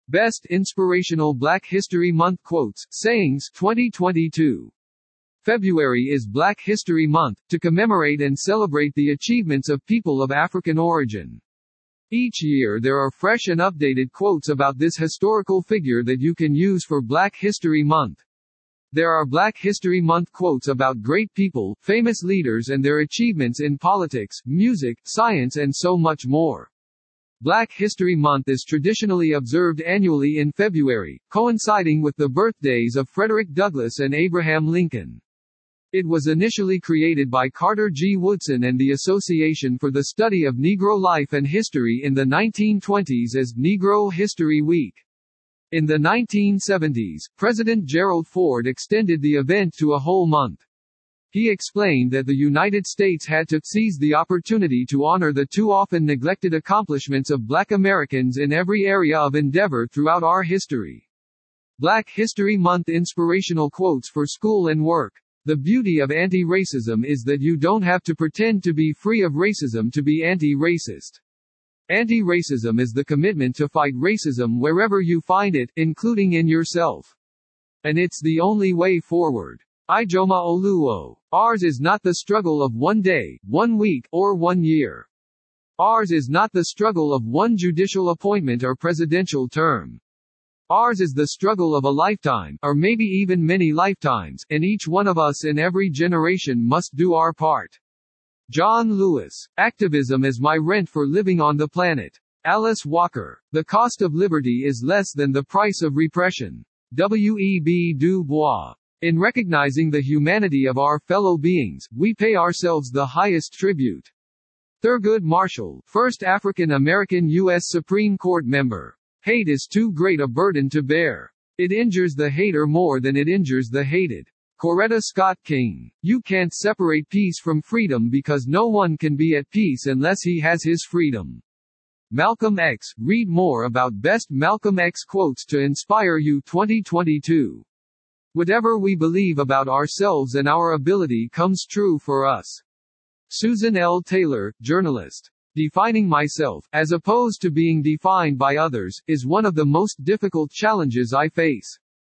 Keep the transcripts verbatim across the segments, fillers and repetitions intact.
Best Inspirational Black History Month Quotes, Sayings, twenty twenty-two. February is Black History Month, to commemorate and celebrate the achievements of people of African origin. Each year there are fresh and updated quotes about this historical figure that you can use for Black History Month. There are Black History Month quotes about great people, famous leaders and their achievements in politics, music, science and so much more. Black History Month is traditionally observed annually in February, coinciding with the birthdays of Frederick Douglass and Abraham Lincoln. It was initially created by Carter G. Woodson and the Association for the Study of Negro Life and History in the nineteen twenties as Negro History Week. In the nineteen seventies, President Gerald Ford extended the event to a whole month. He explained that the United States had to seize the opportunity to honor the too often neglected accomplishments of Black Americans in every area of endeavor throughout our history. Black History Month inspirational quotes for school and work. The beauty of anti-racism is that you don't have to pretend to be free of racism to be anti-racist. Anti-racism is the commitment to fight racism wherever you find it, including in yourself. And it's the only way forward. Ijoma Oluo. Ours is not the struggle of one day, one week, or one year. Ours is not the struggle of one judicial appointment or presidential term. Ours is the struggle of a lifetime, or maybe even many lifetimes, and each one of us in every generation must do our part. John Lewis. Activism is my rent for living on the planet. Alice Walker. The cost of liberty is less than the price of repression. W E B Du Bois. In recognizing the humanity of our fellow beings, we pay ourselves the highest tribute. Thurgood Marshall, first African-American U S Supreme Court member. Hate is too great a burden to bear. It injures the hater more than it injures the hated. Coretta Scott King. You can't separate peace from freedom because no one can be at peace unless he has his freedom. Malcolm X. Read more about best Malcolm X quotes to inspire you twenty twenty-two. Whatever we believe about ourselves and our ability comes true for us. Susan L. Taylor, journalist. Defining myself, as opposed to being defined by others, is one of the most difficult challenges I face.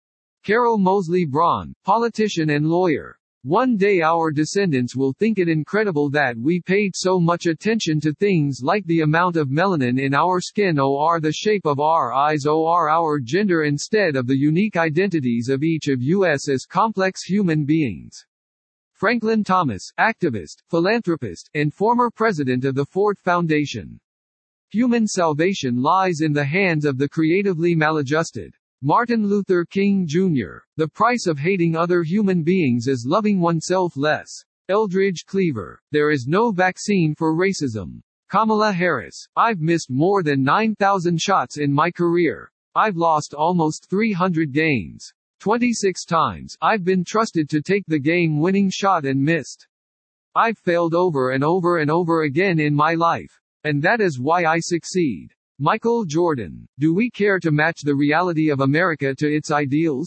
Carol Moseley Braun, politician and lawyer. One day our descendants will think it incredible that we paid so much attention to things like the amount of melanin in our skin or the shape of our eyes or our gender instead of the unique identities of each of us as complex human beings. Franklin Thomas, activist, philanthropist, and former president of the Ford Foundation. Human salvation lies in the hands of the creatively maladjusted. Martin Luther King Junior The price of hating other human beings is loving oneself less. Eldridge Cleaver. There is no vaccine for racism. Kamala Harris. I've missed more than nine thousand shots in my career. I've lost almost three hundred games. twenty-six times, I've been trusted to take the game-winning shot and missed. I've failed over and over and over again in my life. And that is why I succeed. Michael Jordan. Do we care to match the reality of America to its ideals?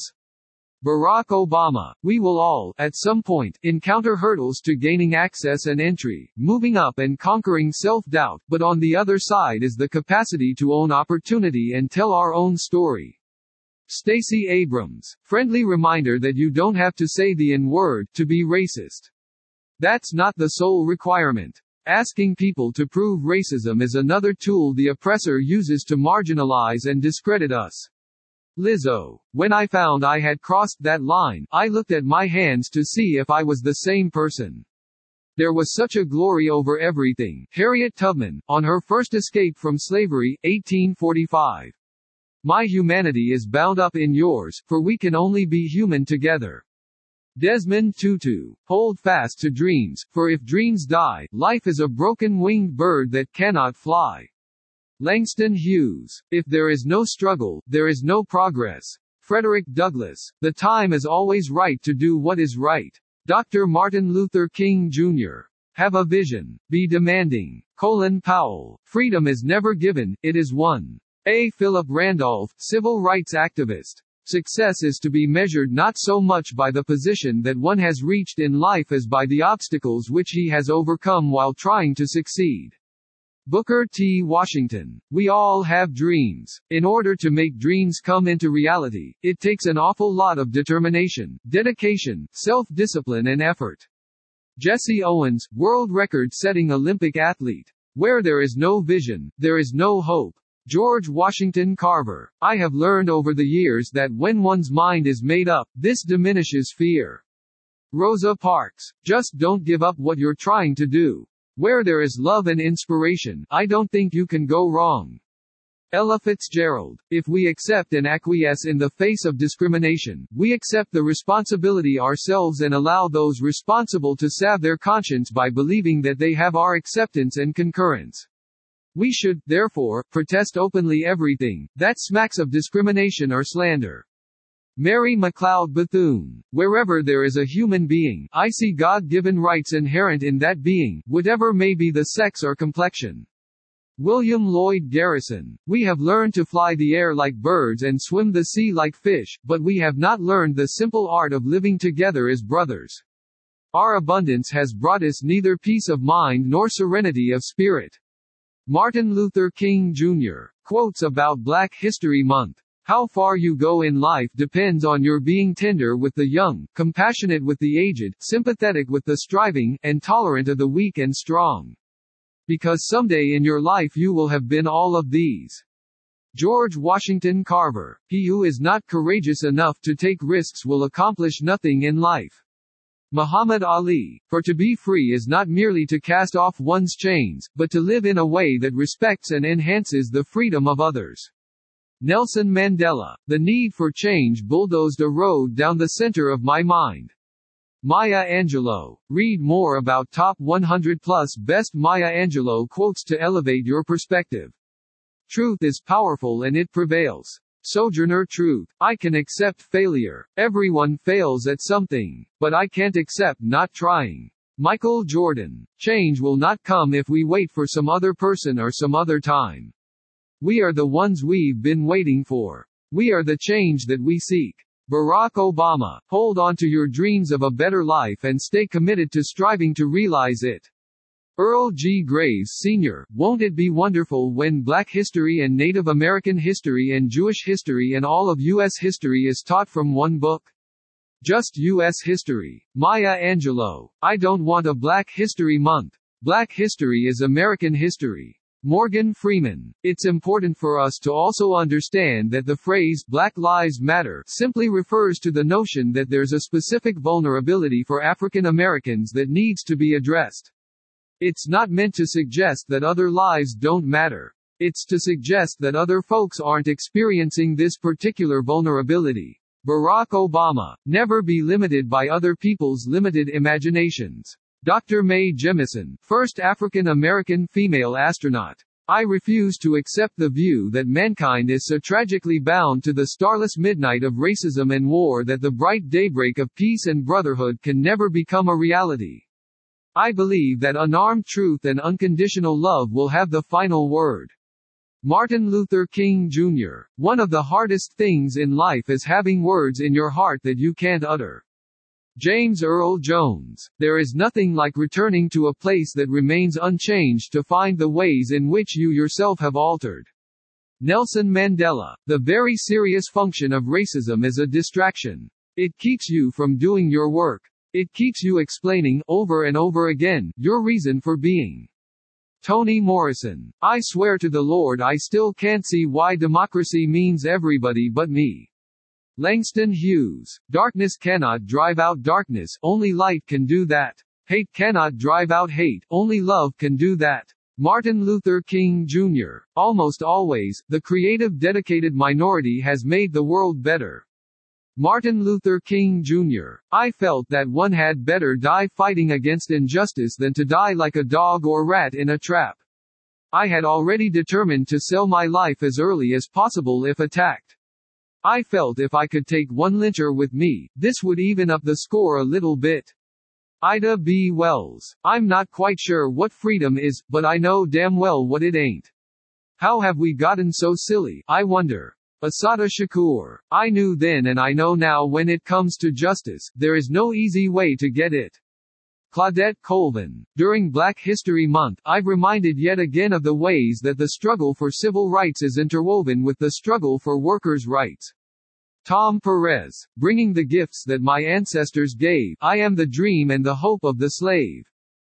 Barack Obama. We will all, at some point, encounter hurdles to gaining access and entry, moving up and conquering self-doubt, but on the other side is the capacity to own opportunity and tell our own story. Stacey Abrams. Friendly reminder that you don't have to say the N-word to be racist. That's not the sole requirement. Asking people to prove racism is another tool the oppressor uses to marginalize and discredit us. Lizzo. When I found I had crossed that line, I looked at my hands to see if I was the same person. There was such a glory over everything. Harriet Tubman, on her first escape from slavery, eighteen forty-five. My humanity is bound up in yours, for we can only be human together. Desmond Tutu. Hold fast to dreams, for if dreams die, life is a broken winged bird that cannot fly. Langston Hughes. If there is no struggle, there is no progress. Frederick Douglass. The time is always right to do what is right. Doctor Martin Luther King Junior Have a vision. Be demanding. Colin Powell. Freedom is never given, it is won. A. Philip Randolph, civil rights activist. Success is to be measured not so much by the position that one has reached in life as by the obstacles which he has overcome while trying to succeed. Booker T. Washington. We all have dreams. In order to make dreams come into reality, it takes an awful lot of determination, dedication, self-discipline and effort. Jesse Owens, world record-setting Olympic athlete. Where there is no vision, there is no hope. George Washington Carver. I have learned over the years that when one's mind is made up, this diminishes fear. Rosa Parks. Just don't give up what you're trying to do. Where there is love and inspiration, I don't think you can go wrong. Ella Fitzgerald. If we accept and acquiesce in the face of discrimination, we accept the responsibility ourselves and allow those responsible to salve their conscience by believing that they have our acceptance and concurrence. We should, therefore, protest openly everything that smacks of discrimination or slander. Mary McLeod Bethune. Wherever there is a human being, I see God-given rights inherent in that being, whatever may be the sex or complexion. William Lloyd Garrison. We have learned to fly the air like birds and swim the sea like fish, but we have not learned the simple art of living together as brothers. Our abundance has brought us neither peace of mind nor serenity of spirit. Martin Luther King Junior Quotes about Black History Month. How far you go in life depends on your being tender with the young, compassionate with the aged, sympathetic with the striving, and tolerant of the weak and strong. Because someday in your life you will have been all of these. George Washington Carver. He who is not courageous enough to take risks will accomplish nothing in life. Muhammad Ali. For to be free is not merely to cast off one's chains, but to live in a way that respects and enhances the freedom of others. Nelson Mandela. The need for change bulldozed a road down the center of my mind. Maya Angelou. Read more about top one hundred plus best Maya Angelou quotes to elevate your perspective. Truth is powerful and it prevails. Sojourner Truth. I can accept failure. Everyone fails at something. But I can't accept not trying. Michael Jordan. Change will not come if we wait for some other person or some other time. We are the ones we've been waiting for. We are the change that we seek. Barack Obama. Hold on to your dreams of a better life and stay committed to striving to realize it. Earl G. Graves Senior Won't it be wonderful when Black history and Native American history and Jewish history and all of U S history is taught from one book? Just U S history. Maya Angelou. I don't want a Black History Month. Black history is American history. Morgan Freeman. It's important for us to also understand that the phrase Black Lives Matter simply refers to the notion that there's a specific vulnerability for African Americans that needs to be addressed. It's not meant to suggest that other lives don't matter. It's to suggest that other folks aren't experiencing this particular vulnerability. Barack Obama. Never be limited by other people's limited imaginations. Doctor Mae Jemison, first African American female astronaut. I refuse to accept the view that mankind is so tragically bound to the starless midnight of racism and war that the bright daybreak of peace and brotherhood can never become a reality. I believe that unarmed truth and unconditional love will have the final word. Martin Luther King Junior One of the hardest things in life is having words in your heart that you can't utter. James Earl Jones. There is nothing like returning to a place that remains unchanged to find the ways in which you yourself have altered. Nelson Mandela. The very serious function of racism is a distraction. It keeps you from doing your work. It keeps you explaining, over and over again, your reason for being. Toni Morrison. I swear to the Lord I still can't see why democracy means everybody but me. Langston Hughes. Darkness cannot drive out darkness, only light can do that. Hate cannot drive out hate, only love can do that. Martin Luther King Junior Almost always, the creative dedicated minority has made the world better. Martin Luther King Junior I felt that one had better die fighting against injustice than to die like a dog or rat in a trap. I had already determined to sell my life as early as possible if attacked. I felt if I could take one lyncher with me, this would even up the score a little bit. Ida B. Wells. I'm not quite sure what freedom is, but I know damn well what it ain't. How have we gotten so silly, I wonder? Assata Shakur. I knew then and I know now when it comes to justice, there is no easy way to get it. Claudette Colvin. During Black History Month, I've reminded yet again of the ways that the struggle for civil rights is interwoven with the struggle for workers' rights. Tom Perez. Bringing the gifts that my ancestors gave. I am the dream and the hope of the slave.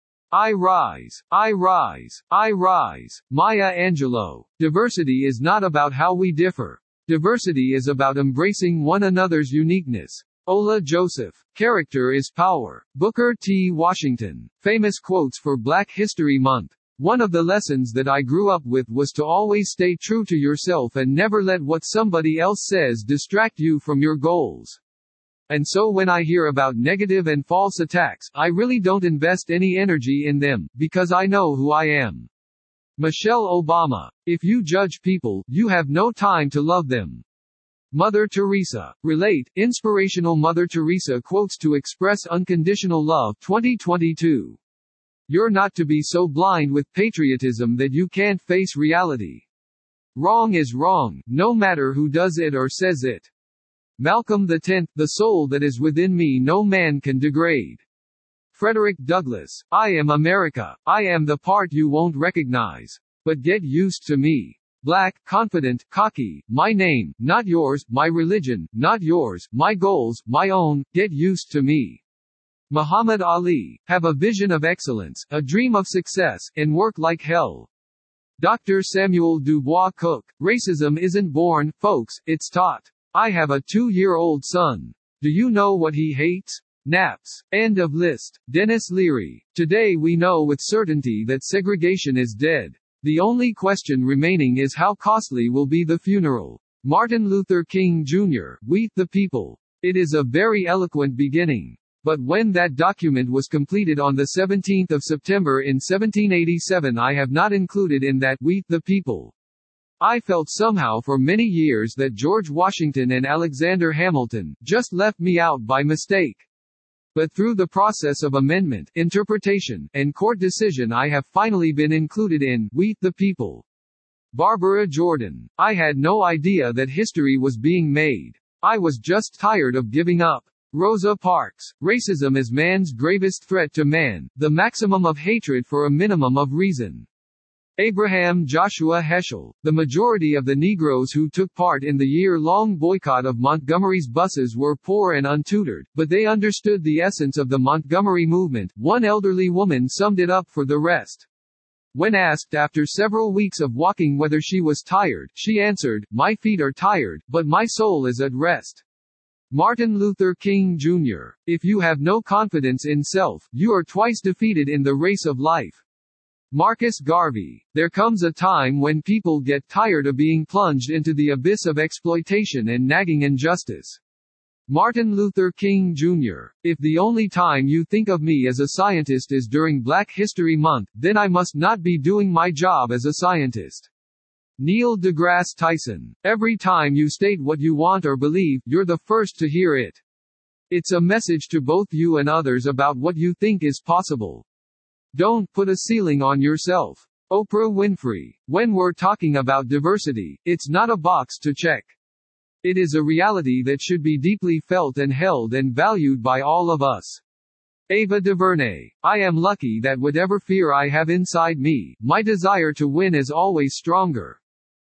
I rise, I rise, I rise. Maya Angelou. Diversity is not about how we differ. Diversity is about embracing one another's uniqueness. Ola Joseph. Character is power. Booker T. Washington. Famous quotes for Black History Month. One of the lessons that I grew up with was to always stay true to yourself and never let what somebody else says distract you from your goals. And so when I hear about negative and false attacks, I really don't invest any energy in them, because I know who I am. Michelle Obama. If you judge people, you have no time to love them. Mother Teresa. Relate. Inspirational Mother Teresa quotes to express unconditional love twenty twenty-two. You're not to be so blind with patriotism that you can't face reality. Wrong is wrong, no matter who does it or says it. Malcolm the tenth. The soul that is within me no man can degrade. Frederick Douglass. I am America. I am the part you won't recognize. But get used to me. Black, confident, cocky, my name, not yours, my religion, not yours, my goals, my own, get used to me. Muhammad Ali. Have a vision of excellence, a dream of success, and work like hell. Doctor Samuel Dubois Cook. Racism isn't born, folks, it's taught. I have a two-year-old son. Do you know what he hates? Naps. End of list. Dennis Leary. Today we know with certainty that segregation is dead. The only question remaining is how costly will be the funeral. Martin Luther King Junior We, the people. It is a very eloquent beginning. But when that document was completed on the seventeenth of September in seventeen eighty-seven, I have not included in that we, the people. I felt somehow for many years that George Washington and Alexander Hamilton just left me out by mistake. But through the process of amendment, interpretation, and court decision, I have finally been included in we, the people. Barbara Jordan. I had no idea that history was being made. I was just tired of giving up. Rosa Parks. Racism is man's gravest threat to man, the maximum of hatred for a minimum of reason. Abraham Joshua Heschel. The majority of the Negroes who took part in the year-long boycott of Montgomery's buses were poor and untutored, but they understood the essence of the Montgomery movement. One elderly woman summed it up for the rest. When asked after several weeks of walking whether she was tired, she answered, "My feet are tired, but my soul is at rest." Martin Luther King Junior If you have no confidence in self, you are twice defeated in the race of life. Marcus Garvey. There comes a time when people get tired of being plunged into the abyss of exploitation and nagging injustice. Martin Luther King Junior If the only time you think of me as a scientist is during Black History Month, then I must not be doing my job as a scientist. Neil deGrasse Tyson. Every time you state what you want or believe, you're the first to hear it. It's a message to both you and others about what you think is possible. Don't put a ceiling on yourself. Oprah Winfrey. When we're talking about diversity, it's not a box to check. It is a reality that should be deeply felt and held and valued by all of us. Ava DuVernay. I am lucky that whatever fear I have inside me, my desire to win is always stronger.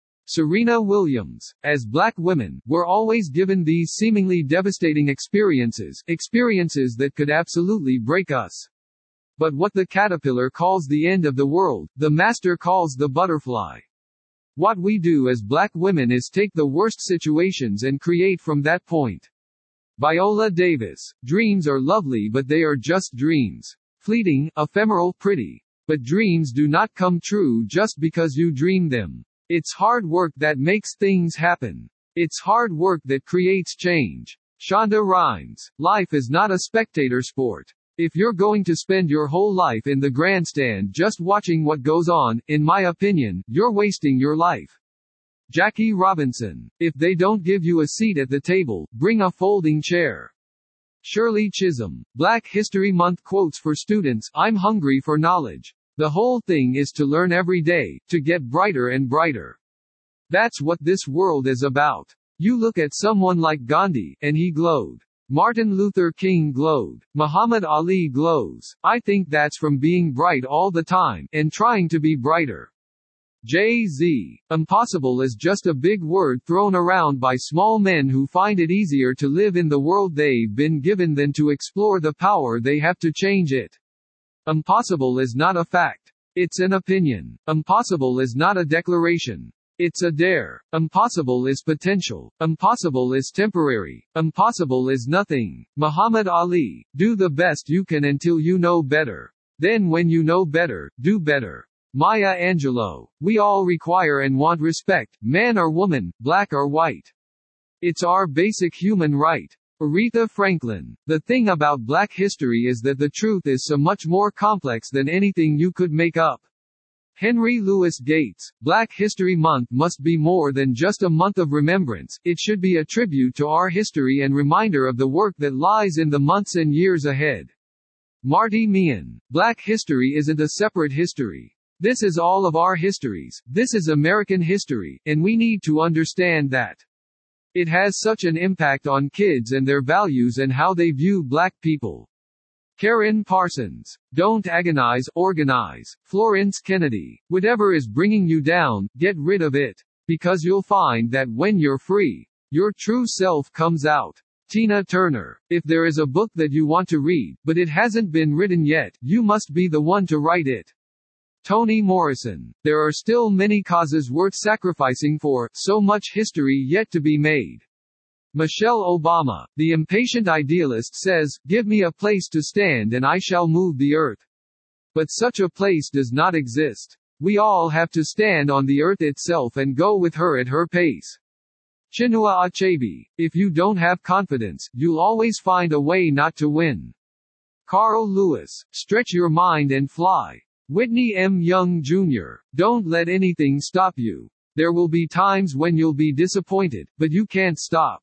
Serena Williams. As Black women, we're always given these seemingly devastating experiences, experiences that could absolutely break us. But what the caterpillar calls the end of the world, the master calls the butterfly. What we do as Black women is take the worst situations and create from that point. Viola Davis. Dreams are lovely, but they are just dreams. Fleeting, ephemeral, pretty. But dreams do not come true just because you dream them. It's hard work that makes things happen. It's hard work that creates change. Shonda Rhimes. Life is not a spectator sport. If you're going to spend your whole life in the grandstand just watching what goes on, in my opinion, you're wasting your life. Jackie Robinson. If they don't give you a seat at the table, bring a folding chair. Shirley Chisholm. Black History Month quotes for students. I'm hungry for knowledge. The whole thing is to learn every day, to get brighter and brighter. That's what this world is about. You look at someone like Gandhi, and he glowed. Martin Luther King glowed. Muhammad Ali glows. I think that's from being bright all the time, and trying to be brighter. Jay-Z. Impossible is just a big word thrown around by small men who find it easier to live in the world they've been given than to explore the power they have to change it. Impossible is not a fact. It's an opinion. Impossible is not a declaration. It's a dare. Impossible is potential. Impossible is temporary. Impossible is nothing. Muhammad Ali. Do the best you can until you know better. Then when you know better, do better. Maya Angelou. We all require and want respect, man or woman, black or white. It's our basic human right. Aretha Franklin. The thing about Black history is that the truth is so much more complex than anything you could make up. Henry Louis Gates. Black History Month must be more than just a month of remembrance, it should be a tribute to our history and reminder of the work that lies in the months and years ahead. Marty Meehan. Black history isn't a separate history. This is all of our histories, this is American history, and we need to understand that. It has such an impact on kids and their values and how they view black people. Karen Parsons. Don't agonize, organize. Florence Kennedy. Whatever is bringing you down, get rid of it. Because you'll find that when you're free, your true self comes out. Tina Turner. If there is a book that you want to read, but it hasn't been written yet, you must be the one to write it. Toni Morrison. There are still many causes worth sacrificing for, so much history yet to be made. Michelle Obama. The impatient idealist says, give me a place to stand and I shall move the earth. But such a place does not exist. We all have to stand on the earth itself and go with her at her pace. Chinua Achebe. If you don't have confidence, you'll always find a way not to win. Carl Lewis. Stretch your mind and fly. Whitney M. Young Junior Don't let anything stop you. There will be times when you'll be disappointed, but you can't stop.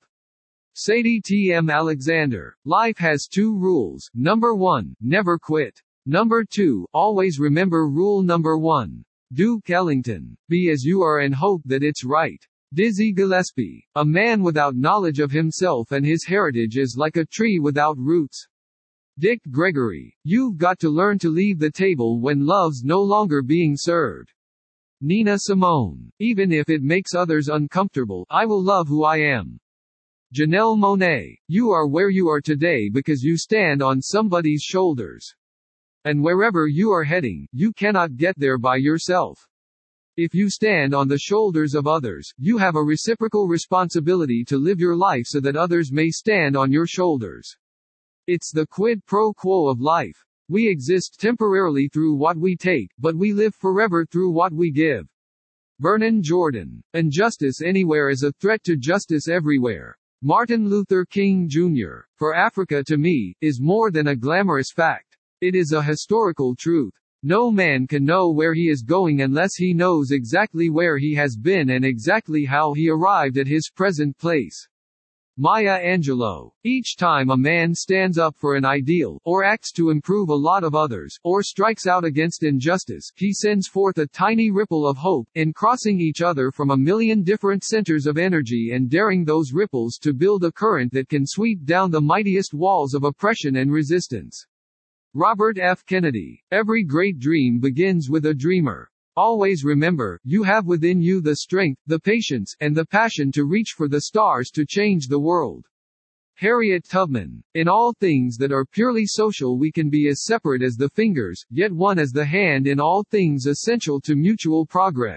Sadie T. M. Alexander. Life has two rules. Number one, never quit. Number two, always remember rule number one. Duke Ellington. Be as you are and hope that it's right. Dizzy Gillespie. A man without knowledge of himself and his heritage is like a tree without roots. Dick Gregory. You've got to learn to leave the table when love's no longer being served. Nina Simone. Even if it makes others uncomfortable, I will love who I am. Janelle Monáe. You are where you are today because you stand on somebody's shoulders. And wherever you are heading, you cannot get there by yourself. If you stand on the shoulders of others, you have a reciprocal responsibility to live your life so that others may stand on your shoulders. It's the quid pro quo of life. We exist temporarily through what we take, but we live forever through what we give. Vernon Jordan. Injustice anywhere is a threat to justice everywhere. Martin Luther King Junior For Africa to me, is more than a glamorous fact. It is a historical truth. No man can know where he is going unless he knows exactly where he has been and exactly how he arrived at his present place. Maya Angelou. Each time a man stands up for an ideal, or acts to improve a lot of others, or strikes out against injustice, he sends forth a tiny ripple of hope, in crossing each other from a million different centers of energy and daring those ripples to build a current that can sweep down the mightiest walls of oppression and resistance. Robert F. Kennedy. Every great dream begins with a dreamer. Always remember, you have within you the strength, the patience, and the passion to reach for the stars to change the world. Harriet Tubman. In all things that are purely social we can be as separate as the fingers, yet one as the hand in all things essential to mutual progress.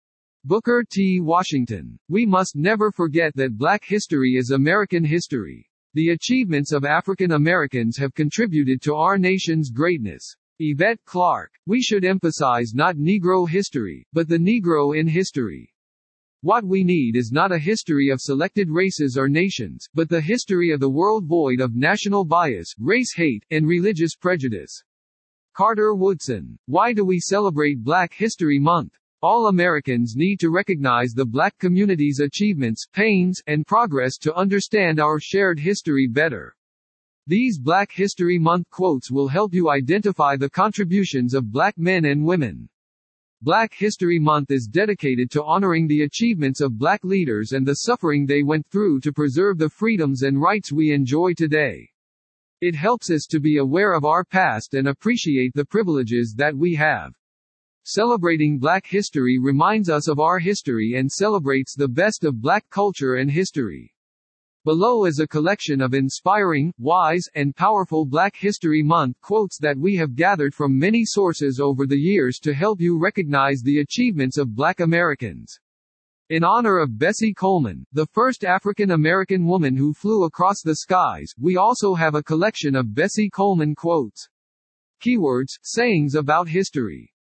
Booker T. Washington. We must never forget that Black history is American history. The achievements of African Americans have contributed to our nation's greatness. Yvette Clarke. We should emphasize not Negro history, but the Negro in history. What we need is not a history of selected races or nations, but the history of the world void of national bias, race hate, and religious prejudice. Carter Woodson. Why do we celebrate Black History Month? All Americans need to recognize the Black community's achievements, pains, and progress to understand our shared history better. These Black History Month quotes will help you identify the contributions of Black men and women. Black History Month is dedicated to honoring the achievements of black leaders and the suffering they went through to preserve the freedoms and rights we enjoy today. It helps us to be aware of our past and appreciate the privileges that we have. Celebrating Black history reminds us of our history and celebrates the best of Black culture and history. Below is a collection of inspiring, wise, and powerful Black History Month quotes that we have gathered from many sources over the years to help you recognize the achievements of Black Americans. In honor of Bessie Coleman, the first African American woman who flew across the skies, we also have a collection of Bessie Coleman quotes. Keywords, sayings about history.